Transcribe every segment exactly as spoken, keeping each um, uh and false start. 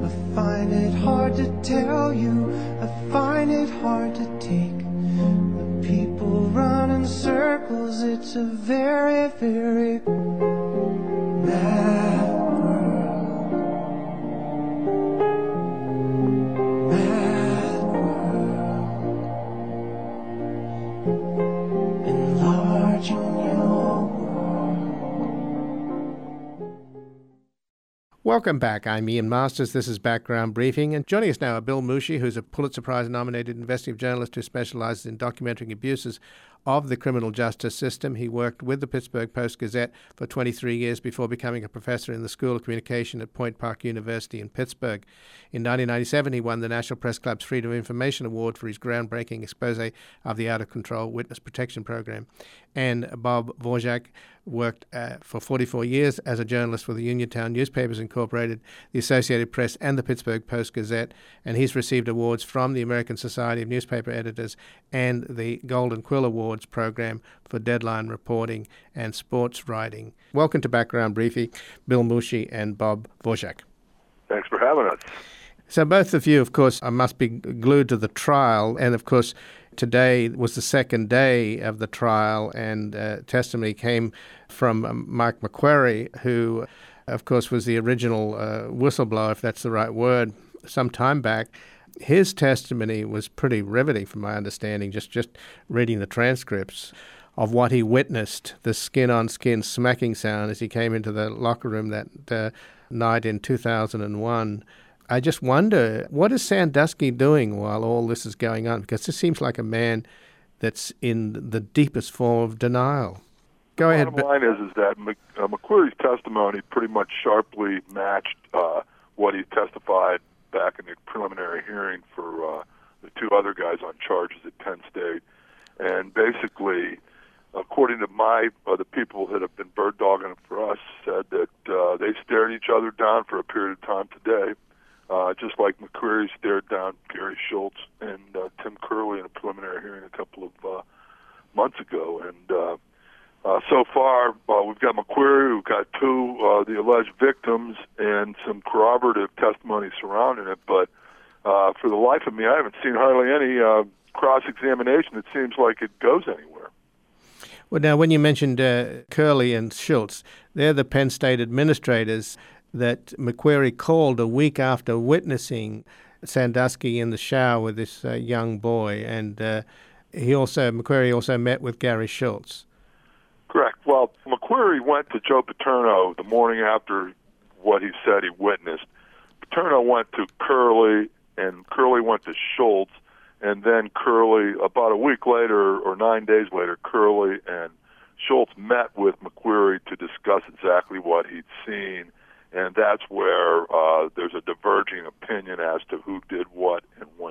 I find it hard to tell you, I find it hard to take. The people run in circles, it's a very, very mad world. Mad world. Enlarging your world. Welcome back. I'm Ian Masters. This is Background Briefing. And joining us now are Bill Moushey, who's a Pulitzer Prize-nominated investigative journalist who specializes in documenting abuses of the criminal justice system. He worked with the Pittsburgh Post-Gazette for twenty-three years before becoming a professor in the School of Communication at Point Park University in Pittsburgh. In nineteen ninety-seven, he won the National Press Club's Freedom of Information Award for his groundbreaking expose of the out-of-control witness protection program. And Bob Dvorak worked uh, for forty-four years as a journalist for the Uniontown Newspapers Incorporated, the Associated Press, and the Pittsburgh Post-Gazette, and he's received awards from the American Society of Newspaper Editors and the Golden Quill Awards program for deadline reporting and sports writing. Welcome to Background Briefing, Bill Moushey and Bob Dvorak. Thanks for having us. So both of you, of course, must be glued to the trial, and of course, today was the second day of the trial, and uh, testimony came from um, Mike McQuarrie, who, of course, was the original uh, whistleblower, if that's the right word, some time back. His testimony was pretty riveting, from my understanding, just, just reading the transcripts of what he witnessed, the skin-on-skin smacking sound as he came into the locker room that uh, night in two thousand one. I just wonder, what is Sandusky doing while all this is going on? Because this seems like a man that's in the deepest form of denial. Go the ahead. The bottom line is, is that Mc, uh, McQuarrie's testimony pretty much sharply matched uh, what he testified back in the preliminary hearing for uh, the two other guys on charges at Penn State. And basically, according to my uh, the people that have been bird dogging it for us, said that uh, they stared each other down for a period of time today. Uh, just like McQuarrie stared down Gary Schultz and uh, Tim Curley in a preliminary hearing a couple of uh, months ago. And uh, uh, so far, uh, we've got McQuarrie, we've got two, uh, the alleged victims, and some corroborative testimony surrounding it. But uh, for the life of me, I haven't seen hardly any uh, cross-examination. It seems like it goes anywhere. Well, now, when you mentioned uh, Curley and Schultz, they're the Penn State administrators that McQuarrie called a week after witnessing Sandusky in the shower with this uh, young boy, and uh, he also McQuarrie also met with Gary Schultz. Correct. Well, McQuarrie went to Joe Paterno the morning after what he said he witnessed. Paterno went to Curley, and Curley went to Schultz, and then Curley, about a week later or nine days later, Curley and Schultz met with McQuarrie to discuss exactly what he'd seen. And that's where uh, there's a diverging opinion as to who did what and when.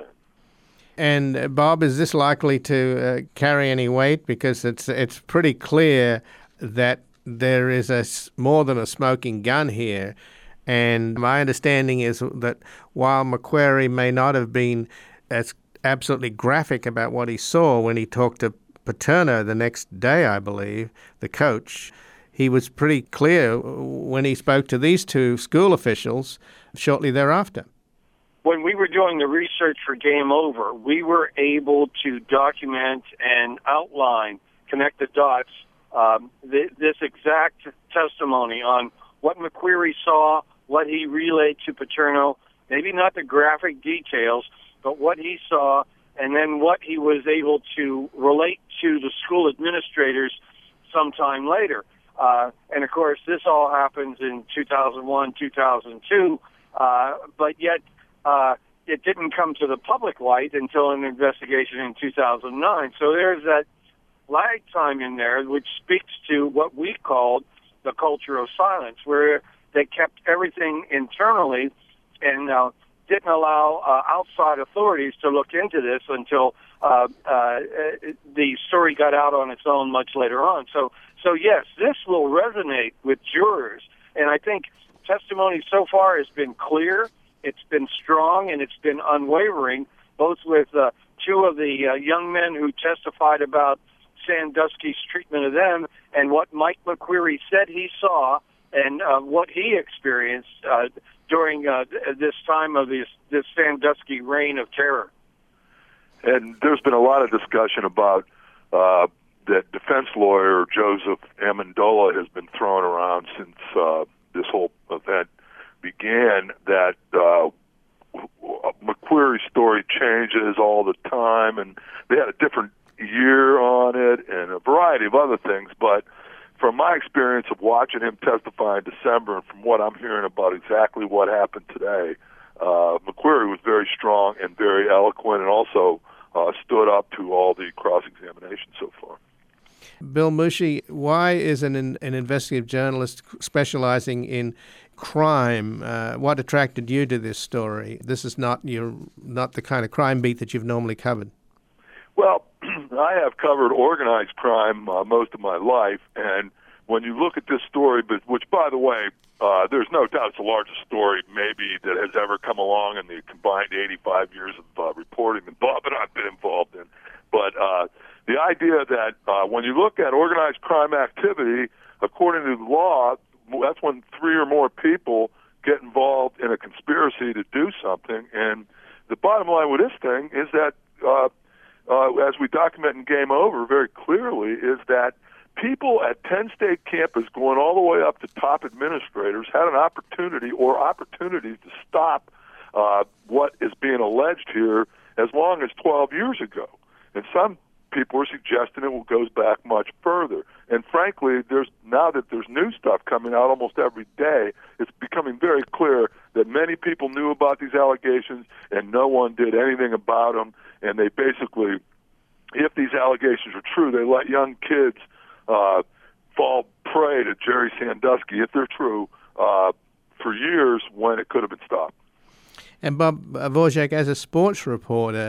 And, uh, Bob, is this likely to uh, carry any weight? Because it's it's pretty clear that there is a, more than a smoking gun here. And my understanding is that while McQuarrie may not have been as absolutely graphic about what he saw when he talked to Paterno the next day, I believe, the coach, he was pretty clear when he spoke to these two school officials shortly thereafter. When we were doing the research for Game Over, we were able to document and outline, connect the dots, um, th- this exact testimony on what McQuarrie saw, what he relayed to Paterno, maybe not the graphic details, but what he saw, and then what he was able to relate to the school administrators sometime later. Uh, and, of course, this all happens in two thousand one, two thousand two, uh, but yet uh, it didn't come to the public light until an investigation in two thousand nine. So there's that lag time in there, which speaks to what we called the culture of silence, where they kept everything internally and uh, didn't allow uh, outside authorities to look into this until uh, uh, the story got out on its own much later on. So, so yes, this will resonate with jurors, and I think testimony so far has been clear, it's been strong, and it's been unwavering, both with uh, two of the uh, young men who testified about Sandusky's treatment of them and what Mike McQuarrie said he saw and uh, what he experienced uh, during uh, this time of this, this Sandusky reign of terror. And there's been a lot of discussion about uh, that defense lawyer Joseph Amendola has been thrown around since uh, this whole event began, that uh, McQueary's story changes all the time, and they had a different year on it and a variety of other things. But from my experience of watching him testify in December and from what I'm hearing about exactly what happened today, uh, McQueary was very strong and very eloquent, and also uh, stood up to all the cross-examination so far. Bill Moushey, why is an, an investigative journalist specializing in crime? Uh, what attracted you to this story? This is not your not the kind of crime beat that you've normally covered. Well, I have covered organized crime uh, most of my life, and when you look at this story, but which, by the way, uh, there's no doubt it's the largest story maybe that has ever come along in the combined eighty-five years of uh, reporting that Bob and I've been involved in. But uh, the idea that uh, when you look at organized crime activity, according to the law, that's when three or more people get involved in a conspiracy to do something. And the bottom line with this thing is that, uh, uh, as we document in Game Over very clearly, is that people at Penn State campus going all the way up to top administrators had an opportunity or opportunities to stop uh, what is being alleged here as long as twelve years ago. And some people are suggesting it goes back much further. And frankly, there's now that there's new stuff coming out almost every day, it's becoming very clear that many people knew about these allegations and no one did anything about them. And they basically, if these allegations are true, they let young kids uh, fall prey to Jerry Sandusky, if they're true, uh, for years when it could have been stopped. And Bob Dvorak, as a sports reporter,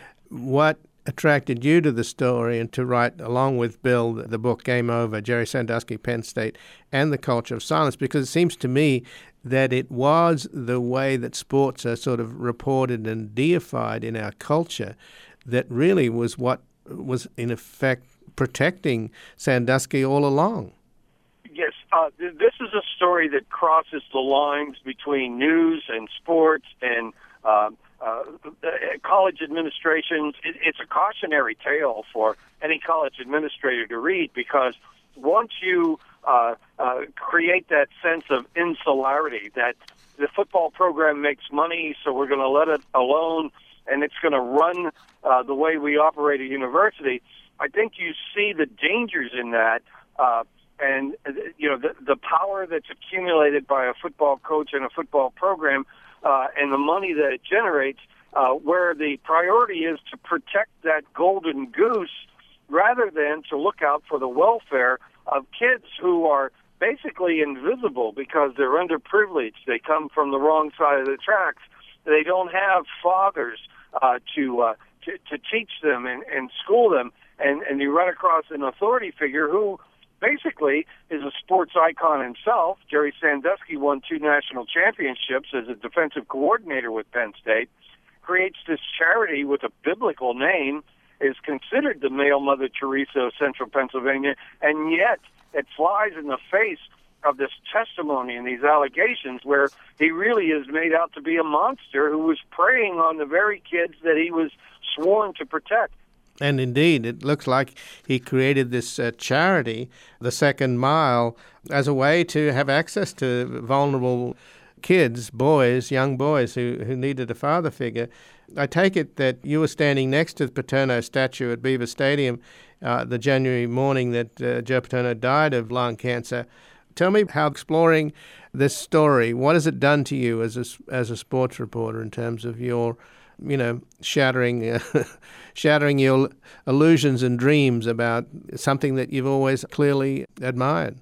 what attracted you to the story and to write, along with Bill, the book Game Over, Jerry Sandusky, Penn State, and the Culture of Silence? Because it seems to me that it was the way that sports are sort of reported and deified in our culture that really was what was, in effect, protecting Sandusky all along. Yes, uh, th- this is a story that crosses the lines between news and sports and uh, uh, college administrations. It, it's a cautionary tale for any college administrator to read, because once you uh, uh, create that sense of insularity, that the football program makes money, so we're going to let it alone, and it's going to run uh, the way we operate a university, I think you see the dangers in that. Uh, And, you know, the, the power that's accumulated by a football coach and a football program uh, and the money that it generates, uh, where the priority is to protect that golden goose rather than to look out for the welfare of kids who are basically invisible because they're underprivileged. They come from the wrong side of the tracks. They don't have fathers uh, to, uh, to to teach them and, and school them. And, and you run across an authority figure who basically is a sports icon himself. Jerry Sandusky won two national championships as a defensive coordinator with Penn State, creates this charity with a biblical name, is considered the male Mother Teresa of Central Pennsylvania, and yet it flies in the face of this testimony and these allegations where he really is made out to be a monster who was preying on the very kids that he was sworn to protect. And indeed, it looks like he created this uh, charity, the Second Mile, as a way to have access to vulnerable kids, boys, young boys who, who needed a father figure. I take it that you were standing next to the Paterno statue at Beaver Stadium uh, the January morning that uh, Joe Paterno died of lung cancer. Tell me how exploring this story, what has it done to you as a, as a sports reporter in terms of your you know, shattering uh, shattering your illusions and dreams about something that you've always clearly admired.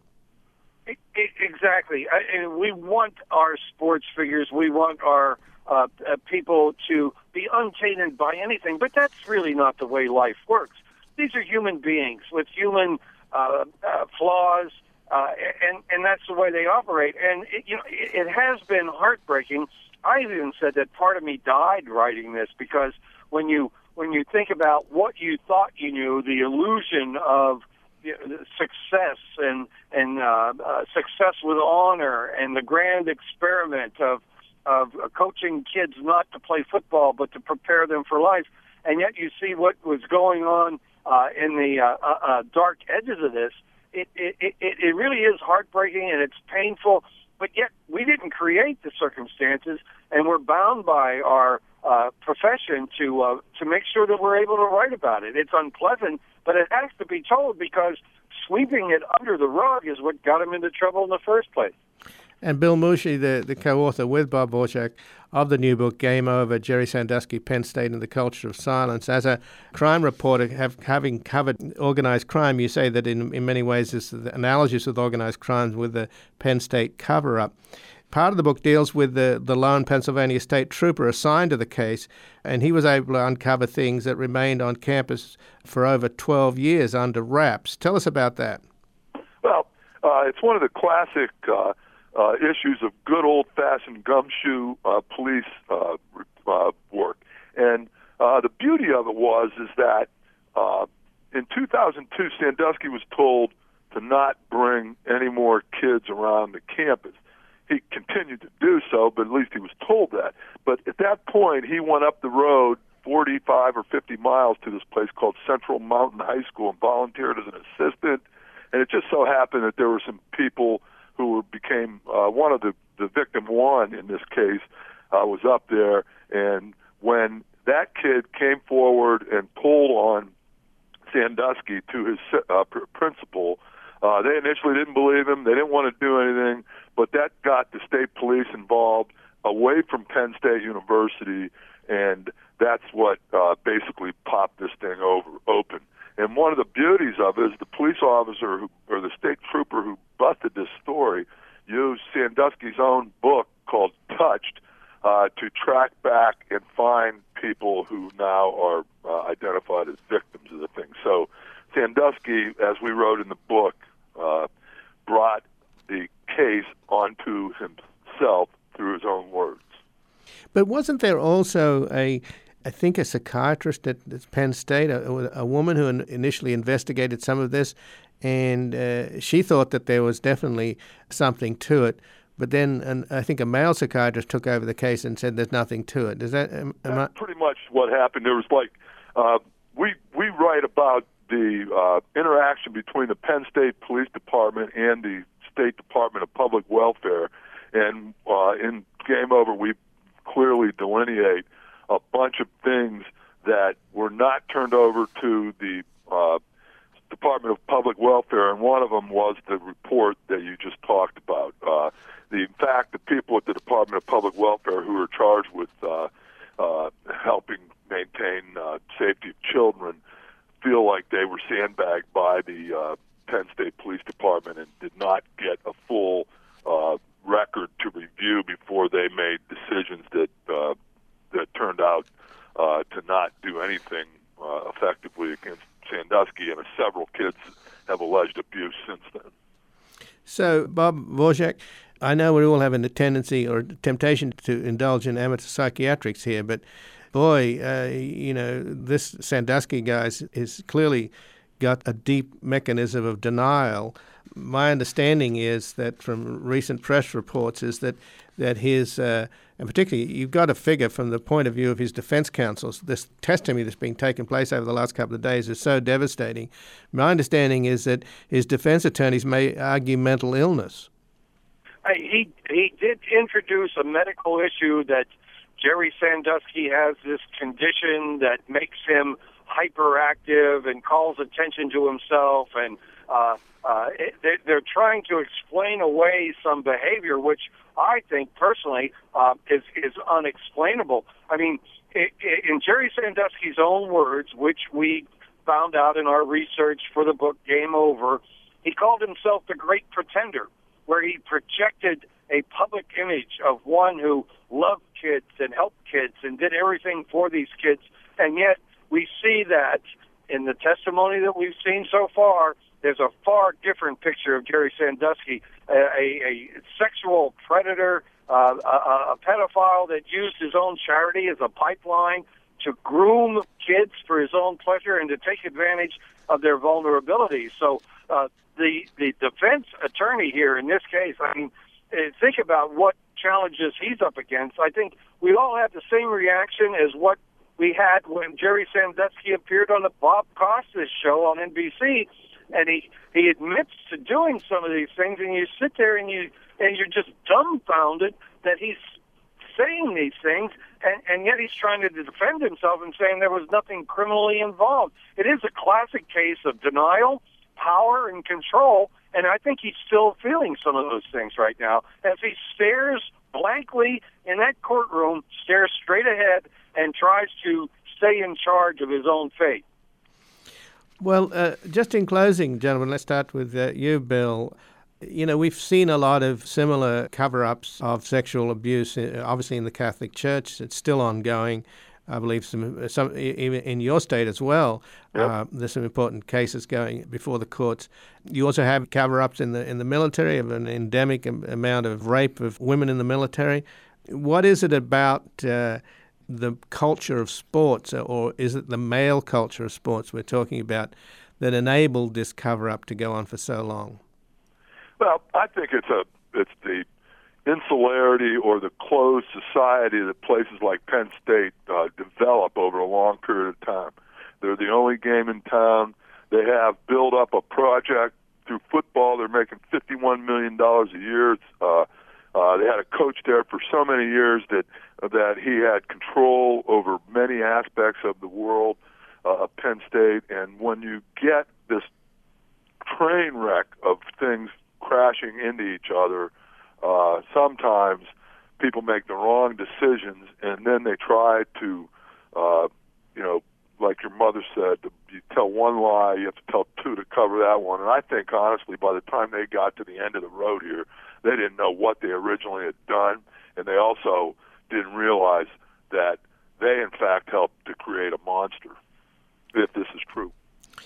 Exactly. I, we want our sports figures, we want our uh, people to be untainted by anything, but that's really not the way life works. These are human beings with human uh, uh, flaws, uh, and, and that's the way they operate. And, it, you know, it, it has been heartbreaking. I even said that part of me died writing this, because when you when you think about what you thought you knew, the illusion of you know, success and and uh, uh, success with honor and the grand experiment of of uh, coaching kids not to play football but to prepare them for life. And yet you see what was going on uh, in the uh, uh, uh, dark edges of this. It, it, it, it really is heartbreaking and it's painful, but yet we didn't create the circumstances, and we're bound by our uh, profession to uh, to make sure that we're able to write about it. It's unpleasant, but it has to be told, because sweeping it under the rug is what got him into trouble in the first place. And Bill Moushey, the, the co-author with Bob Dvorak of the new book, Game Over, Jerry Sandusky, Penn State and the Culture of Silence. As a crime reporter, have, having covered organized crime, you say that in, in many ways this is the analogies with organized crimes with the Penn State cover-up. Part of the book deals with the, the lone Pennsylvania state trooper assigned to the case, and he was able to uncover things that remained on campus for over twelve years under wraps. Tell us about that. Well, uh, it's one of the classic uh, uh, issues of good old-fashioned gumshoe uh, police uh, uh, work. And uh, the beauty of it was is that uh, in two thousand two, Sandusky was told to not bring any more kids around the campus. He continued to do so, but at least he was told that. But at that point, he went up the road forty-five or fifty miles to this place called Central Mountain High School and volunteered as an assistant. And it just so happened that there were some people who were, became uh, one of the, the victim one in this case uh, was up there. And when that kid came forward and pulled on Sandusky to his uh, pr- principal, uh, they initially didn't believe him. They didn't want to do anything. But that got the state police involved away from Penn State University, and that's what uh, basically popped this thing over open. And one of the beauties of it is the police officer who, or the state trooper who busted this story used Sandusky's own book called Touched uh, to track back and find people who now are uh, identified as victims of the thing. So Sandusky, as we wrote in the book, uh, brought the case onto himself through his own words. But wasn't there also a, I think, a psychiatrist at Penn State, a, a woman who initially investigated some of this, and uh, she thought that there was definitely something to it, but then an, I think a male psychiatrist took over the case and said there's nothing to it. Is that am, am That's I... pretty much what happened. There was like, uh, we, we write about the uh, interaction between the Penn State Police Department and the State Department of Public Welfare, and uh, in Game Over we clearly delineate a bunch of things that were not turned over to the uh, Department of Public Welfare, and one of them was the report that you just talked about. Uh, the, in fact, the people at the Department of Public Welfare who are charged with uh, uh, helping maintain uh, safety of children feel like they were sandbagged by the uh, Penn State Police Department and did not get a full uh, record to review before they made decisions that uh, that turned out uh, to not do anything uh, effectively against Sandusky, and several kids have alleged abuse since then. So, Bob Dvorak, I know we all have a tendency or temptation to indulge in amateur psychiatrics here, but boy, uh, you know, this Sandusky guy is, is clearly got a deep mechanism of denial. My understanding is that from recent press reports is that that his, uh, and particularly you've got to figure from the point of view of his defense counsels, this testimony that's been taking place over the last couple of days is so devastating. My understanding is that his defense attorneys may argue mental illness. He, he did introduce a medical issue that Jerry Sandusky has this condition that makes him hyperactive and calls attention to himself, and uh, uh, it, they're trying to explain away some behavior, which I think personally uh, is is unexplainable. I mean, it, it, in Jerry Sandusky's own words, which we found out in our research for the book Game Over, he called himself the Great Pretender, where he projected a public image of one who loved kids and helped kids and did everything for these kids, and yet we see that in the testimony that we've seen so far, there's a far different picture of Jerry Sandusky, a, a, a sexual predator, uh, a, a pedophile that used his own charity as a pipeline to groom kids for his own pleasure and to take advantage of their vulnerabilities. So uh, the the defense attorney here in this case, I mean, think about what challenges he's up against, I think we all have the same reaction as what we had when Jerry Sandusky appeared on the Bob Costas show on N B C, and he, he admits to doing some of these things, and you sit there and you and you're just dumbfounded that he's saying these things, and, and yet he's trying to defend himself and saying there was nothing criminally involved. It is a classic case of denial, power, and control, and I think he's still feeling some of those things right now as he stares blankly in that courtroom, stares straight ahead, and tries to stay in charge of his own fate. Well, uh, just in closing, gentlemen, let's start with uh, you, Bill. You know, we've seen a lot of similar cover-ups of sexual abuse, obviously in the Catholic Church. It's still ongoing. I believe some, some even in your state as well. Yep. Uh, there's some important cases going before the courts. You also have cover-ups in the in the military of an endemic amount of rape of women in the military. What is it about uh, the culture of sports, or is it the male culture of sports we're talking about, that enabled this cover-up to go on for so long? Well, I think it's a it's the insularity or the closed society that places like Penn State uh, develop over a long period of time. They're the only game in town. They have built up a project through football. They're making fifty-one million dollars a year. It's, uh, uh, they had a coach there for so many years that that he had control over many aspects of the world uh, of Penn State. And when you get this train wreck of things crashing into each other, uh, sometimes people make the wrong decisions, and then they try to, uh, you know, like your mother said, you tell one lie, you have to tell two to cover that one. And I think, honestly, by the time they got to the end of the road here, they didn't know what they originally had done, and they also didn't realize that they, in fact, helped to create a monster, if this is true.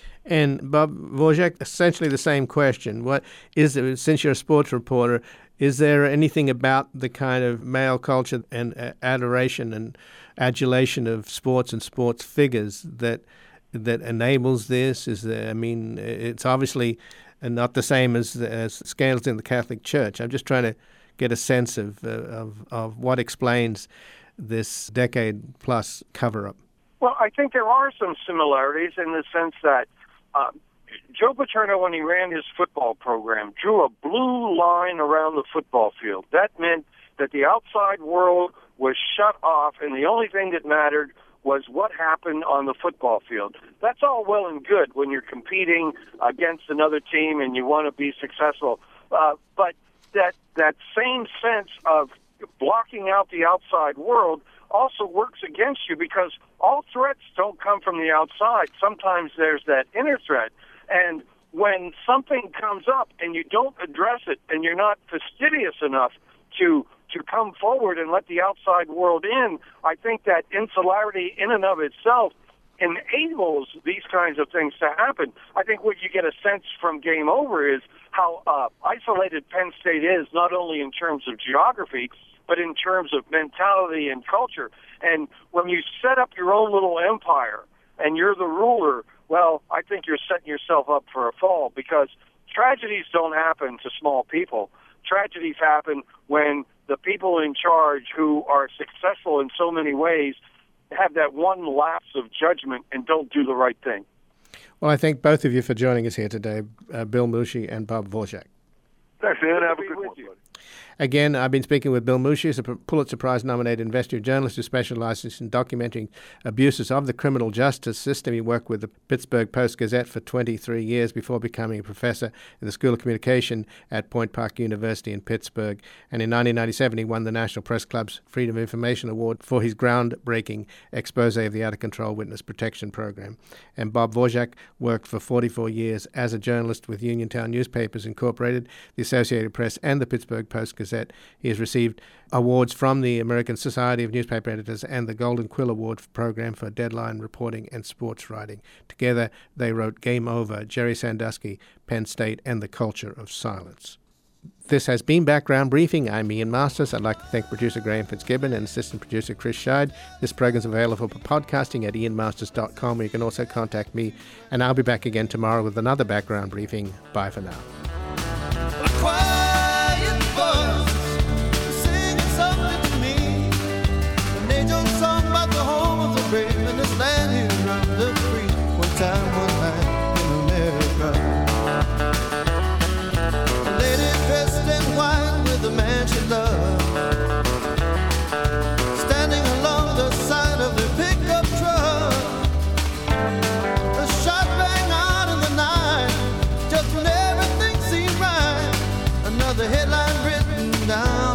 And Bob Dvorak, essentially the same question. What is it, since you're a sports reporter, is there anything about the kind of male culture and adoration and adulation of sports and sports figures that that enables this? Is there, I mean, it's obviously not the same as as scandals in the Catholic Church. I'm just trying to get a sense of uh, of, of what explains this decade-plus cover-up. Well, I think there are some similarities in the sense that Uh, Joe Paterno, when he ran his football program, drew a blue line around the football field. That meant that the outside world was shut off, and the only thing that mattered was what happened on the football field. That's all well and good when you're competing against another team and you want to be successful. Uh, but that that same sense of blocking out the outside world also works against you, because all threats don't come from the outside. Sometimes there's that inner threat. And when something comes up and you don't address it, and you're not fastidious enough to to come forward and let the outside world in, I think that insularity in and of itself enables these kinds of things to happen. I think what you get a sense from Game Over is how uh, isolated Penn State is, not only in terms of geography, but in terms of mentality and culture. And when you set up your own little empire and you're the ruler, well, I think you're setting yourself up for a fall, because tragedies don't happen to small people. Tragedies happen when the people in charge, who are successful in so many ways, have that one lapse of judgment and don't do the right thing. Well, I thank both of you for joining us here today, uh, Bill Moushey and Bob Dvorak. Thanks, Ian. Have a good one, buddy. Again, I've been speaking with Bill Moushey, who's a Pulitzer Prize-nominated investigative journalist who specializes in documenting abuses of the criminal justice system. He worked with the Pittsburgh Post-Gazette for twenty-three years before becoming a professor in the School of Communication at Point Park University in Pittsburgh. And in nineteen ninety-seven, he won the National Press Club's Freedom of Information Award for his groundbreaking expose of the out-of-control witness protection program. And Bob Dvorak worked for forty-four years as a journalist with Uniontown Newspapers Incorporated, the Associated Press, and the Pittsburgh Post-Gazette. He has received awards from the American Society of Newspaper Editors and the Golden Quill Award program for deadline reporting and sports writing. Together, they wrote Game Over, Jerry Sandusky, Penn State, and the Culture of Silence. This has been Background Briefing. I'm Ian Masters. I'd like to thank producer Graham Fitzgibbon and assistant producer Chris Scheid. This program is available for podcasting at ian masters dot com, where you can also contact me. And I'll be back again tomorrow with another Background Briefing. Bye for now. Quiet voice. down.